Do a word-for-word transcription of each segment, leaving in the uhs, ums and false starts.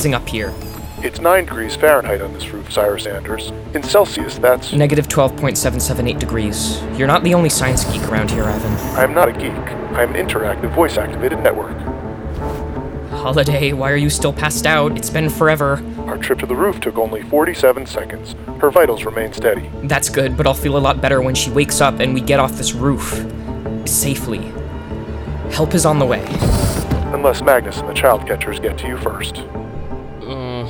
freezing up here. It's nine degrees Fahrenheit on this roof, Cyrus Anders. In Celsius, that's... Negative twelve point seven seven eight degrees. You're not the only science geek around here, Ivan. I'm not a geek. I'm an interactive, voice-activated network. Holiday, why are you still passed out? It's been forever. Our trip to the roof took only forty-seven seconds. Her vitals remain steady. That's good, but I'll feel a lot better when she wakes up and we get off this roof. Safely. Help is on the way. Unless Magnus and the child catchers get to you first. Uh...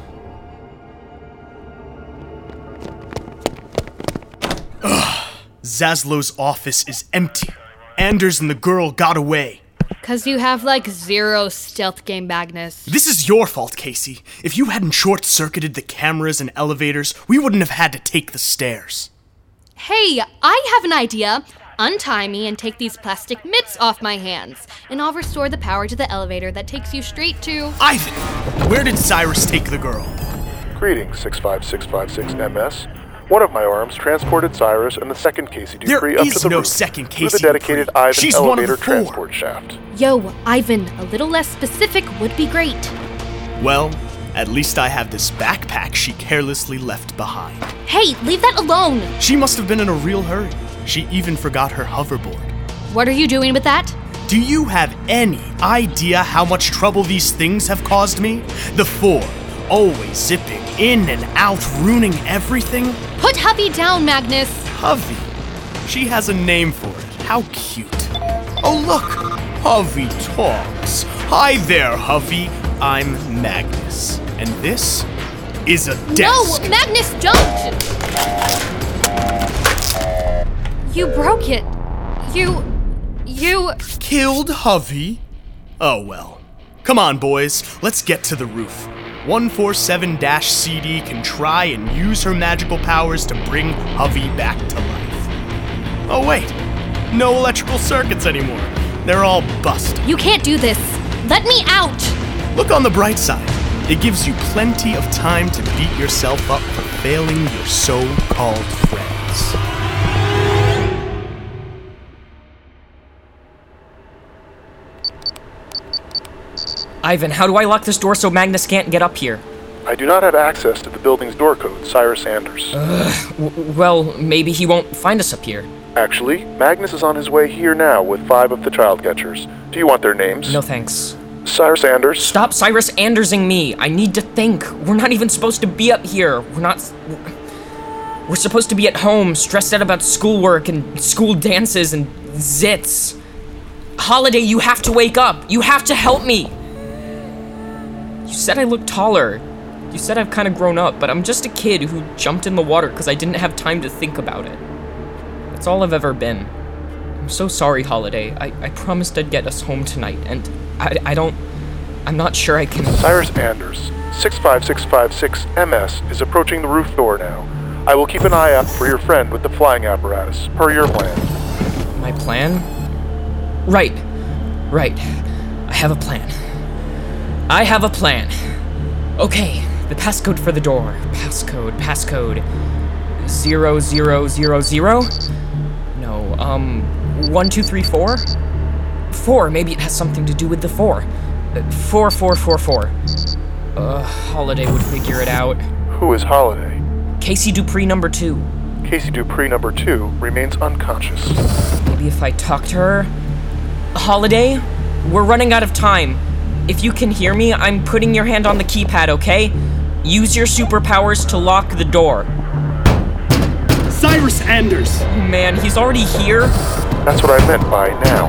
Ugh. Zaslow's office is empty. Anders and the girl got away. Cause you have, like, zero stealth game, Magnus. This is your fault, Casey. If you hadn't short-circuited the cameras and elevators, we wouldn't have had to take the stairs. Hey, I have an idea. Untie me and take these plastic mitts off my hands, and I'll restore the power to the elevator that takes you straight to... Ivan! Where did Cyrus take the girl? Greetings, six five six five six M S. One of my arms transported Cyrus and the second Casey Dupree up to the no roof second through Casey the dedicated Dupree. Ivan She's elevator one of the four. transport shaft. Yo, Ivan, a little less specific would be great. Well, at least I have this backpack she carelessly left behind. Hey, leave that alone! She must have been in a real hurry. She even forgot her hoverboard. What are you doing with that? Do you have any idea how much trouble these things have caused me? The four, always zipping in and out, ruining everything. Put Hovey down, Magnus! Hovey. She has a name for it. How cute. Oh, look. Hovey talks. Hi there, Hovey. I'm Magnus. And this is a desk. No, Magnus, don't! You broke it. You... you... Killed Hovey? Oh, well. Come on, boys. Let's get to the roof. one forty-seven C D can try and use her magical powers to bring Hovey back to life. Oh, wait. No electrical circuits anymore. They're all busted. You can't do this. Let me out! Look on the bright side. It gives you plenty of time to beat yourself up for failing your so-called friends. Ivan, how do I lock this door so Magnus can't get up here? I do not have access to the building's door code, Cyrus Anders. Uh, w- well, maybe he won't find us up here. Actually, Magnus is on his way here now with five of the child catchers. Do you want their names? No thanks. Cyrus Anders. Stop Cyrus Andersing me. I need to think. We're not even supposed to be up here. We're not... We're supposed to be at home, stressed out about schoolwork and school dances and zits. Holiday, you have to wake up. You have to help me. You said I look taller. You said I've kind of grown up, but I'm just a kid who jumped in the water because I didn't have time to think about it. That's all I've ever been. I'm so sorry, Holiday. I, I promised I'd get us home tonight, and I, I don't... I'm not sure I can... Cyrus Anders, six five six five six M S is approaching the roof door now. I will keep an eye out for your friend with the flying apparatus, per your plan. My plan? Right. Right. I have a plan. I have a plan. Okay, the passcode for the door. Passcode, passcode. Zero, zero, zero, zero? No, um, one, two, three, four? Four, maybe it has something to do with the four. Uh, four, four, four, four. Uh, Holiday would figure it out. Who is Holiday? Casey Dupree number two. Casey Dupree number two remains unconscious. Maybe if I talk to her? Holiday, we're running out of time. If you can hear me, I'm putting your hand on the keypad, okay? Use your superpowers to lock the door. Cyrus Anders! Man, he's already here? That's what I meant by now.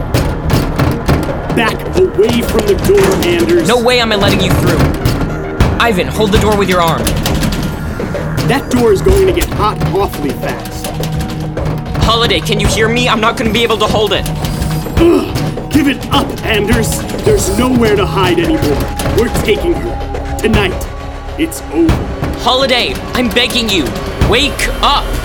Back away from the door, Anders! No way am I letting you through. Ivan, hold the door with your arm. That door is going to get hot awfully fast. Holiday, can you hear me? I'm not going to be able to hold it. Ugh, give it up, Anders! There's nowhere to hide anymore. We're taking her. Tonight. It's over. Holiday, I'm begging you. Wake up!